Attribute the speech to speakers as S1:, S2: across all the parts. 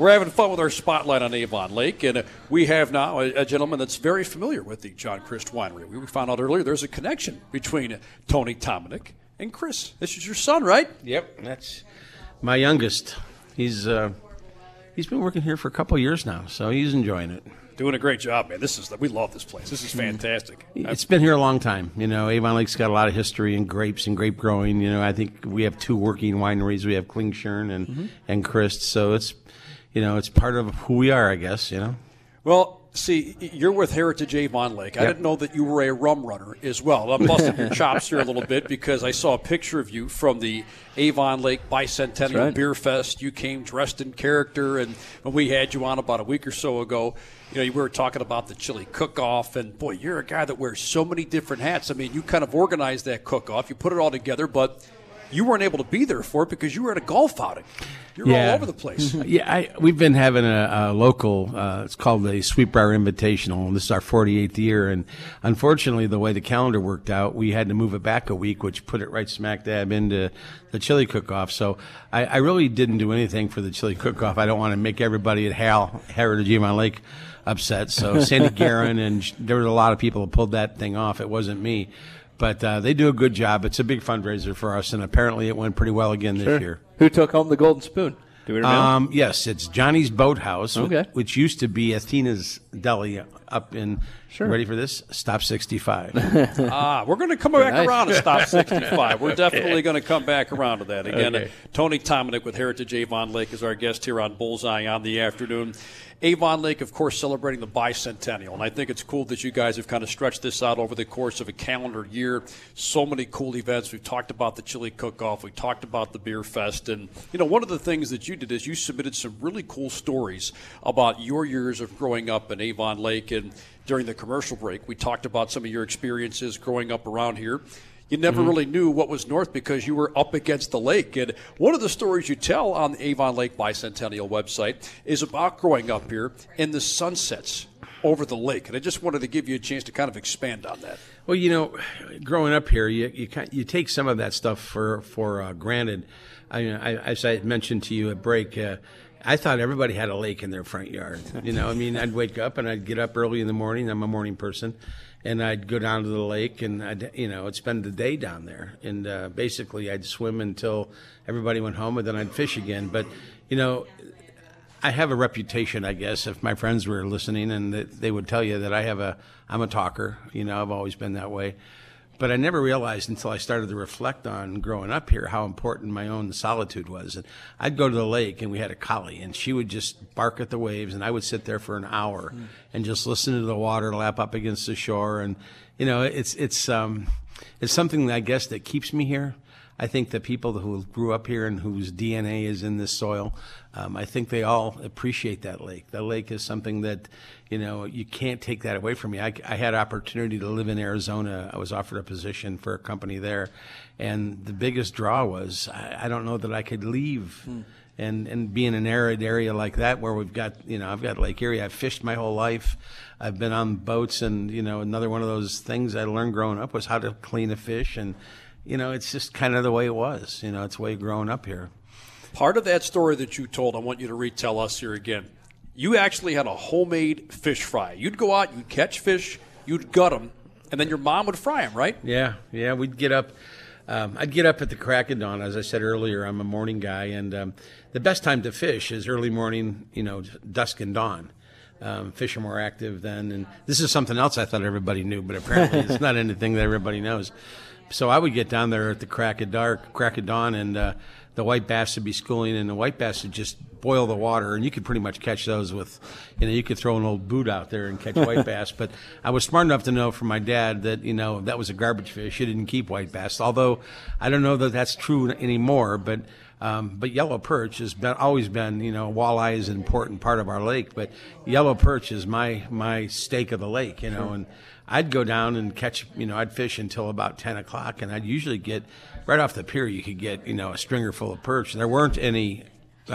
S1: We're having fun with our spotlight on Avon Lake, and we have now a gentleman that's very familiar with the John Crist Winery. We found out earlier there's a connection between Tony Tomanic and Chris. This is your son, right?
S2: Yep, that's my youngest. He's been working here for a couple of years now, so he's enjoying it.
S1: Doing a great job, man. We love this place. This is fantastic.
S2: It's been here a long time. Avon Lake's got a lot of history in grapes and grape growing. I think we have two working wineries. We have Klingshirn and Crist, so it's part of who we are, I guess.
S1: Well, see, you're with Heritage Avon Lake. I didn't know that you were a rum runner as well. I'm busting your chops here a little bit because I saw a picture of you from the Avon Lake Bicentennial Beer Fest. You came dressed in character, and when we had you on about a week or so ago, we were talking about the chili cook-off, and boy, you're a guy that wears so many different hats. I mean, you kind of organized that cook-off. You put it all together, but you weren't able to be there for it because you were at a golf outing. You're all over the place.
S2: We've been having a local, it's called the Sweetbriar Invitational, and this is our 48th year. And unfortunately, the way the calendar worked out, we had to move it back a week, which put it right smack dab into the chili cook-off. So I really didn't do anything for the chili cook-off. I don't want to make everybody at Heritage Avon Lake upset. So Sandy Guerin, and there were a lot of people who pulled that thing off. It wasn't me. But they do a good job. It's a big fundraiser for us, and apparently it went pretty well again this year.
S3: Who took home the Golden Spoon? Do we remember?
S2: Yes, it's Johnny's Boathouse, which used to be Athena's Deli up in, ready for this? Stop 65.
S1: We're going to come back around to Stop 65. We're definitely going to come back around to that. Again, Tony Tomanic with Heritage Avon Lake is our guest here on Bullseye on the afternoon. Avon Lake, of course, celebrating the bicentennial, and I think it's cool that you guys have kind of stretched this out over the course of a calendar year. So many cool events. We've talked about the chili cook-off. We talked about the beer fest, and one of the things that you did is you submitted some really cool stories about your years of growing up in Avon Lake, and during the commercial break, we talked about some of your experiences growing up around here. You never really knew what was north because you were up against the lake. And one of the stories you tell on the Avon Lake Bicentennial website is about growing up here and the sunsets over the lake. And I just wanted to give you a chance to kind of expand on that.
S2: Well, growing up here, you take some of that stuff for granted. As I mentioned to you at break, I thought everybody had a lake in their front yard. I'd wake up and I'd get up early in the morning. I'm a morning person. And I'd go down to the lake, and I'd spend the day down there. And basically, I'd swim until everybody went home, and then I'd fish again. But, I have a reputation, I guess, if my friends were listening, and they would tell you that I'm a talker. I've always been that way. But I never realized until I started to reflect on growing up here how important my own solitude was. And I'd go to the lake, and we had a collie, and she would just bark at the waves, and I would sit there for an hour and just listen to the water lap up against the shore. And it's something that I guess that keeps me here. I think the people who grew up here and whose DNA is in this soil, I think they all appreciate that lake. The lake is something that, you can't take that away from me. I had opportunity to live in Arizona. I was offered a position for a company there. And the biggest draw was I don't know that I could leave and be in an arid area like that where we've got, I've got Lake Erie. I've fished my whole life. I've been on boats, and, another one of those things I learned growing up was how to clean a fish. And, it's just kind of the way it was. It's the way growing up here.
S1: Part of that story that you told, I want you to retell us here again. You actually had a homemade fish fry. You'd go out, you'd catch fish, you'd gut them, and then your mom would fry them, right?
S2: Yeah, we'd get up. I'd get up at the crack of dawn. As I said earlier, I'm a morning guy, and the best time to fish is early morning, dusk and dawn. Fish are more active then, and this is something else I thought everybody knew, but apparently it's not anything that everybody knows. So I would get down there at the crack of dawn, and the white bass would be schooling, and the white bass would just boil the water, and you could pretty much catch those with, you could throw an old boot out there and catch white bass. But I was smart enough to know from my dad that, that was a garbage fish. You didn't keep white bass, although I don't know that that's true anymore. But yellow perch has always been, walleye is an important part of our lake, but yellow perch is my steak of the lake, and I'd go down and catch, I'd fish until about 10 o'clock, and I'd usually get, right off the pier, you could get, a stringer full of perch. There weren't any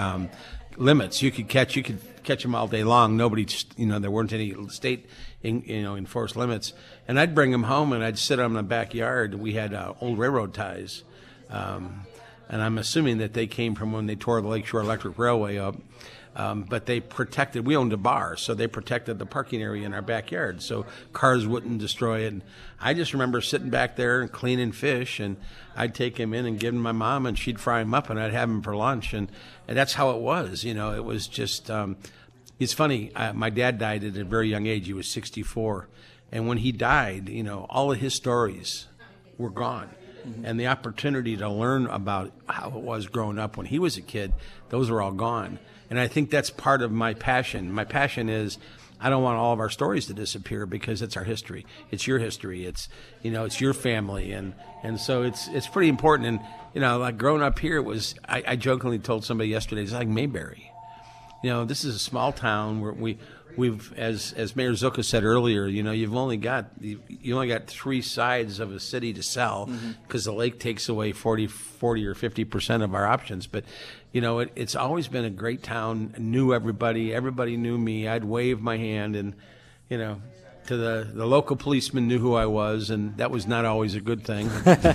S2: limits. You could catch them all day long. Nobody, there weren't any state, enforced limits. And I'd bring them home, and I'd sit on the backyard. We had old railroad ties, and I'm assuming that they came from when they tore the Lakeshore Electric Railway up. But they protected, we owned a bar, so they protected the parking area in our backyard so cars wouldn't destroy it. And I just remember sitting back there and cleaning fish, and I'd take him in and give him to my mom, and she'd fry him up, and I'd have him for lunch. And that's how it was. It was just, it's funny. My dad died at a very young age. He was 64. And when he died, all of his stories were gone. And the opportunity to learn about how it was growing up when he was a kid, those are all gone. And I think that's part of my passion. My passion is I don't want all of our stories to disappear because it's our history. It's your history. It's your family. And so it's pretty important. And, like growing up here, I jokingly told somebody yesterday, it's like Mayberry. This is a small town where we've, as Mayor Zucca said earlier, you only got 3 sides of a city to sell because the lake takes away 40 or 50% of our options. But it's always been a great town. Knew everybody. Everybody knew me. I'd wave my hand, and to the local policeman knew who I was, and that was not always a good thing.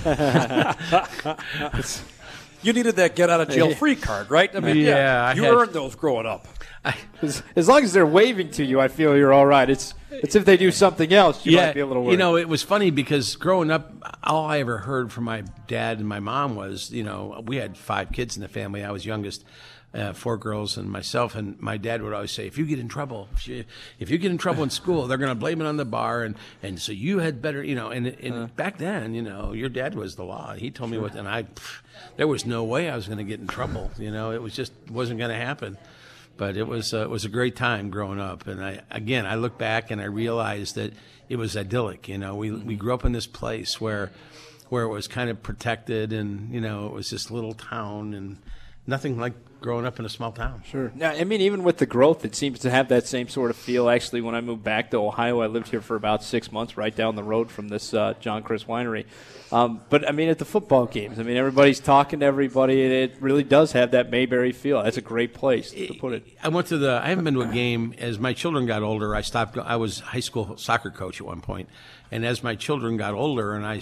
S1: You needed that get out of jail free card, right? I mean, you earned those growing up.
S3: As long as they're waving to you, I feel you're all right. It's if they do something else, you might be a little worried.
S2: It was funny because growing up, all I ever heard from my dad and my mom was, we had 5 kids in the family. I was youngest, 4 girls and myself. And my dad would always say, if you get in trouble, if you get in trouble in school, they're going to blame it on the bar. And so you had better, and back then, your dad was the law. He told me what, and there was no way I was going to get in trouble. It was just wasn't going to happen. But it was a great time growing up, and I look back and I realized that it was idyllic. We grew up in this place where it was kind of protected, and it was this little town, and nothing like growing up in a small town.
S3: Sure. Now, I mean, even with the growth, it seems to have that same sort of feel. Actually, when I moved back to Ohio, I lived here for about 6 months, right down the road from this John Chris winery. But, I mean, at the football games, everybody's talking to everybody, and it really does have that Mayberry feel. That's a great place to put it.
S2: I haven't been to a game. As my children got older, I was a high school soccer coach at one point. And as my children got older and I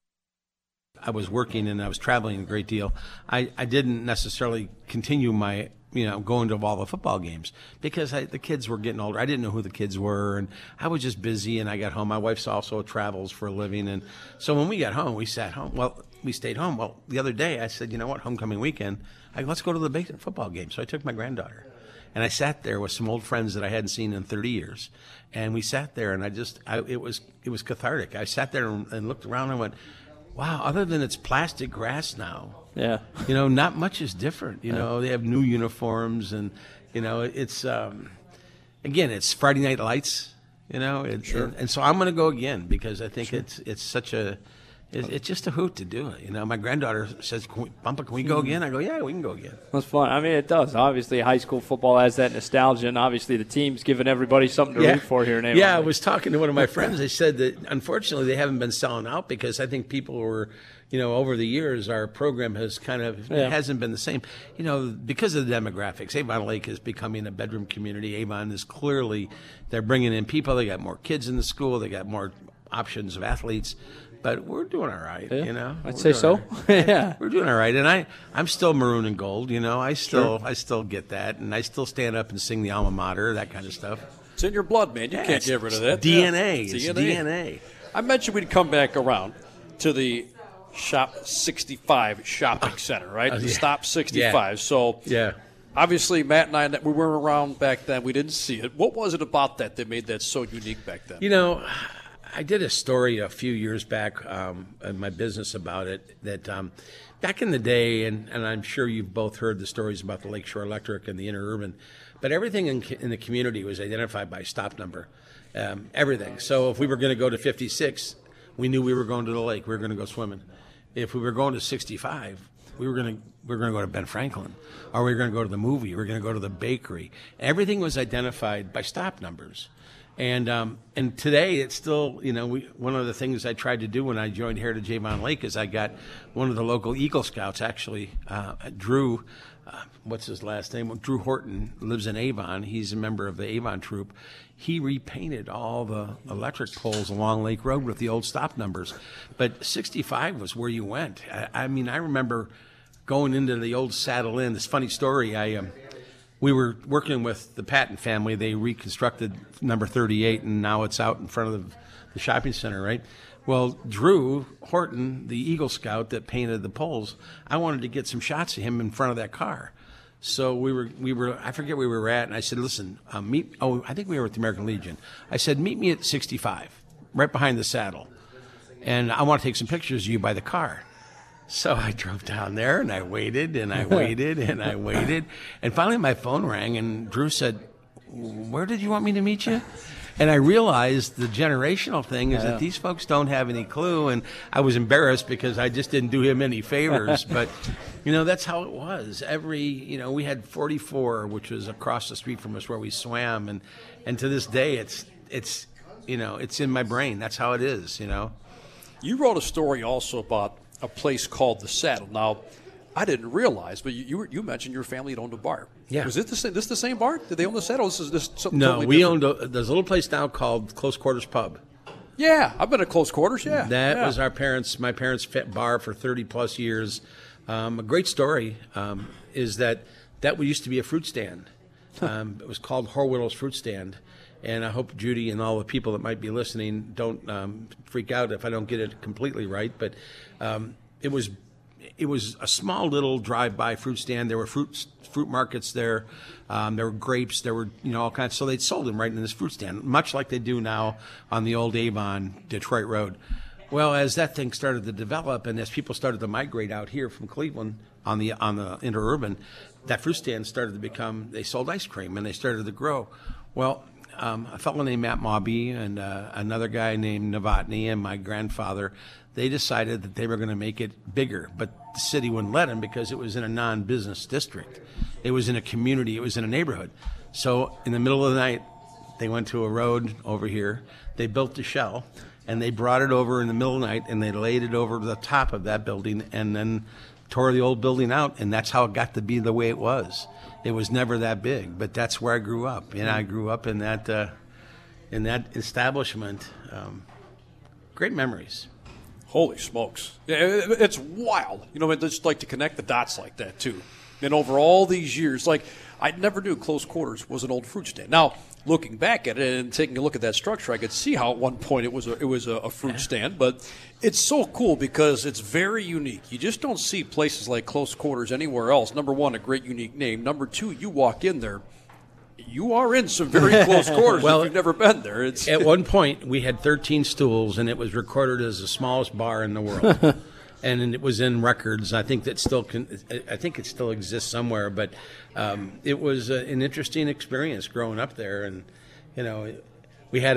S2: was working and I was traveling a great deal, I didn't necessarily continue my going to all the football games because the kids were getting older. I didn't know who the kids were, and I was just busy, and I got home. My wife's also travels for a living, and so when we got home, we sat home. Well, we stayed home. Well, the other day I said, homecoming weekend, let's go to the big football game. So I took my granddaughter, and I sat there with some old friends that I hadn't seen in 30 years, and we sat there, and it was cathartic. I sat there and looked around and went, wow, other than it's plastic grass now, not much is different. They have new uniforms, and it's again, it's Friday Night Lights. And so I'm going to go again because I think it's such a it's just a hoot to do it. My granddaughter says, "Bumpa, can we go again?" I go, "Yeah, we can go again."
S3: That's fun. It does. Obviously, high school football has that nostalgia, and obviously the team's giving everybody something to root for here in Avon.
S2: Yeah, I was talking to one of my friends. They said that unfortunately they haven't been selling out because I think people were, over the years our program has it hasn't been the same. Because of the demographics, Avon Lake is becoming a bedroom community. Avon is clearly, they're bringing in people. They got more kids in the school. They got more options of athletes. But we're doing all right,
S3: I'd say so. Yeah,
S2: we're doing all right, and I'm still maroon and gold. I still get that, and I still stand up and sing the alma mater, that kind of stuff.
S1: It's in your blood, man. You can't get rid of that.
S2: DNA. It's DNA.
S1: I mentioned we'd come back around to the Shop 65 shopping center, right? The Stop 65.
S2: Yeah.
S1: So obviously, Matt and I, we weren't around back then. We didn't see it. What was it about that made that so unique back then?
S2: I did a story a few years back in my business about it that back in the day, and I'm sure you've both heard the stories about the Lakeshore Electric and the Interurban, but everything in the community was identified by stop number, everything. So if we were going to go to 56, we knew we were going to the lake. We were going to go swimming. If we were going to 65, we were going to go to Ben Franklin, or we were going to go to the movie. We were going to go to the bakery. Everything was identified by stop numbers. And today it's still, one of the things I tried to do when I joined Heritage Avon Lake is I got one of the local Eagle Scouts, actually, Drew, what's his last name? Drew Horton lives in Avon. He's a member of the Avon troop. He repainted all the electric poles along Lake Road with the old stop numbers. But 65 was where you went. I remember going into the old Saddle Inn. This funny story, we were working with the Patton family. They reconstructed number 38, and now it's out in front of the shopping center, right? Well, Drew Horton, the Eagle Scout that painted the poles, I wanted to get some shots of him in front of that car. So we were I forget where we were at, and I said, listen, I think we were at the American Legion. I said, meet me at 65, right behind the saddle, and I want to take some pictures of you by the car. So I drove down there, and I waited, and I waited, and I waited. And finally my phone rang, and Drew said, where did you want me to meet you? And I realized the generational thing is that these folks don't have any clue. And I was embarrassed because I just didn't do him any favors. But, that's how it was. We had 44, which was across the street from us where we swam. And to this day, it's in my brain. That's how it is,
S1: You wrote a story also about a place called The Saddle. Now, I didn't realize, but you mentioned your family had owned a bar.
S2: Yeah.
S1: Was it the same bar? Did they own The Saddle? This something
S2: No,
S1: totally
S2: we
S1: different?
S2: owned there's a little place now called Close Quarters Pub.
S1: Yeah, I've been at Close Quarters, yeah.
S2: That was my parents' bar for 30-plus years. A great story is that used to be a fruit stand. It was called Horwittl's Fruit Stand. And I hope Judy and all the people that might be listening don't freak out if I don't get it completely right. But it was a small little drive-by fruit stand. There were fruit markets there. There were grapes. There were all kinds. So they'd sold them right in this fruit stand, much like they do now on the old Avon Detroit Road. Well, as that thing started to develop, and as people started to migrate out here from Cleveland on the interurban, that fruit stand started to become. They sold ice cream, and they started to grow. Well. A fellow named Matt Mawby and another guy named Novotny and my grandfather, they decided that they were going to make it bigger, but the city wouldn't let them because it was in a non-business district. It was in a community. It was in a neighborhood. So in the middle of the night, they went to a road over here. They built the shell, and they brought it over in the middle of the night, and they laid it over the top of that building and then tore the old building out, and that's how it got to be the way it was. It was never that big, but that's where I grew up. And I grew up in that establishment. Great memories.
S1: Holy smokes. Yeah, it's wild. I just like to connect the dots like that, too. And over all these years, I never knew Close Quarters was an old fruit stand. Now, looking back at it and taking a look at that structure, I could see how at one point it was a fruit stand. But it's so cool because it's very unique. You just don't see places like Close Quarters anywhere else. Number one, a great unique name. Number two, you walk in there, you are in some very close quarters if you've never been there.
S2: At one point, we had 13 stools, and it was recorded as the smallest bar in the world. And it was in records. I think that it still exists somewhere. But it was an interesting experience growing up there. And we had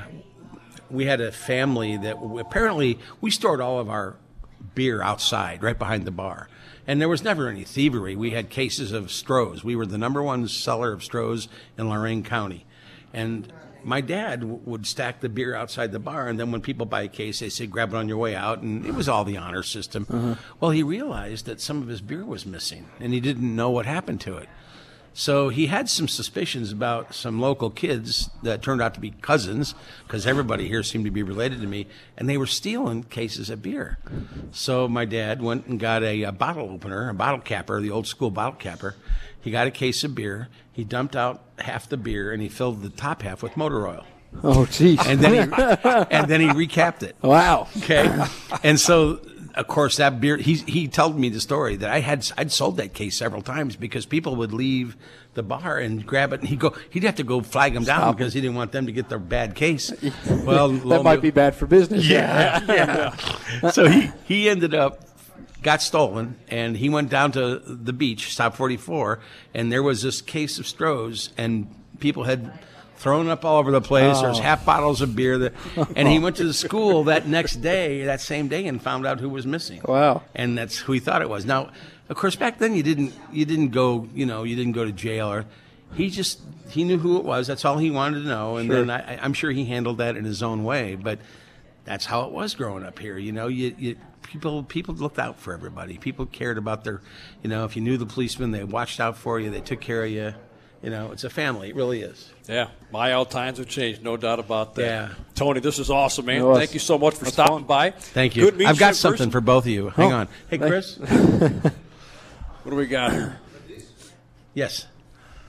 S2: a family that apparently we stored all of our beer outside, right behind the bar. And there was never any thievery. We had cases of Stroh's. We were the number one seller of Stroh's in Lorain County, and my dad would stack the beer outside the bar, and then when people buy a case, they say, grab it on your way out, and it was all the honor system. Uh-huh. Well, he realized that some of his beer was missing, and he didn't know what happened to it. So he had some suspicions about some local kids that turned out to be cousins, because everybody here seemed to be related to me, and they were stealing cases of beer. So my dad went and got a bottle opener, a bottle capper, the old school bottle capper. He got a case of beer. He dumped out half the beer, and he filled the top half with motor oil.
S3: Oh, geez.
S2: And then he recapped it.
S3: Wow.
S2: Okay. And so, of course, that beer, he told me the story that I'd sold that case several times because people would leave the bar and grab it, and he'd have to go flag them down because he didn't want them to get their bad case. Well,
S3: that might be bad for business.
S2: Yeah. So he ended up got stolen, and he went down to the beach, stop 44, and there was this case of Stroh's, and people had thrown up all over the place. There's half bottles of beer. And he went to the school that same day, and found out who was missing.
S3: Wow.
S2: And that's who he thought it was. Now, of course, back then you didn't go to jail, or he knew who it was. That's all he wanted to know. And then I'm sure he handled that in his own way, but that's how it was growing up here. People looked out for everybody. People cared about their, if you knew the policeman, they watched out for you. They took care of you. It's a family. It really is.
S1: Yeah. My old times have changed. No doubt about that.
S2: Yeah.
S1: Tony, this is awesome, man. Thank you so much for stopping by.
S2: Thank you. I've got something for both of you. Hang on. Hey, Chris.
S1: What do we got here?
S2: Yes.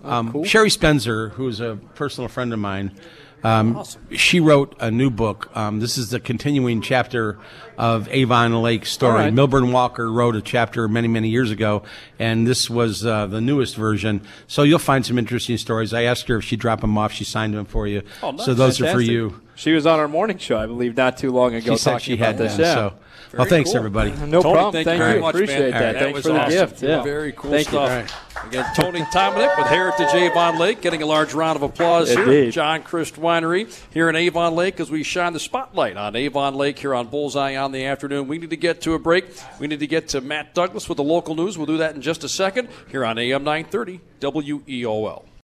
S3: Cool.
S2: Sherry Spencer, who's a personal friend of mine,
S1: Awesome.
S2: she wrote a new book. This is the continuing chapter of Avon Lake's story.
S3: All right.
S2: Milburn Walker wrote a chapter many, many years ago, and this was the newest version. So you'll find some interesting stories. I asked her if she'd drop them off. She signed them for you.
S1: Oh, nice.
S2: So those are for
S3: Fantastic.
S2: you.
S3: She was on our morning show, I believe, not too long ago.
S2: She said
S3: talking
S2: she had
S3: about this.
S2: them.
S3: Yeah.
S2: So, well, thanks,
S1: cool.
S2: everybody.
S3: No
S1: Tony,
S3: problem.
S1: thank you very much,
S3: Appreciate
S1: man.
S3: that.
S1: That
S3: Thanks
S1: was
S3: for the
S1: awesome.
S3: gift. Yeah.
S1: Very cool
S3: Thank you.
S1: stuff. Again, Tony Tominick with Heritage Avon Lake getting a large round of applause here
S3: Indeed.
S1: at John Christ Winery here in Avon Lake as we shine the spotlight on Avon Lake here on Bullseye on the afternoon. We need to get to a break. We need to get to Matt Douglas with the local news. We'll do that in just a second here on AM 930 WEOL.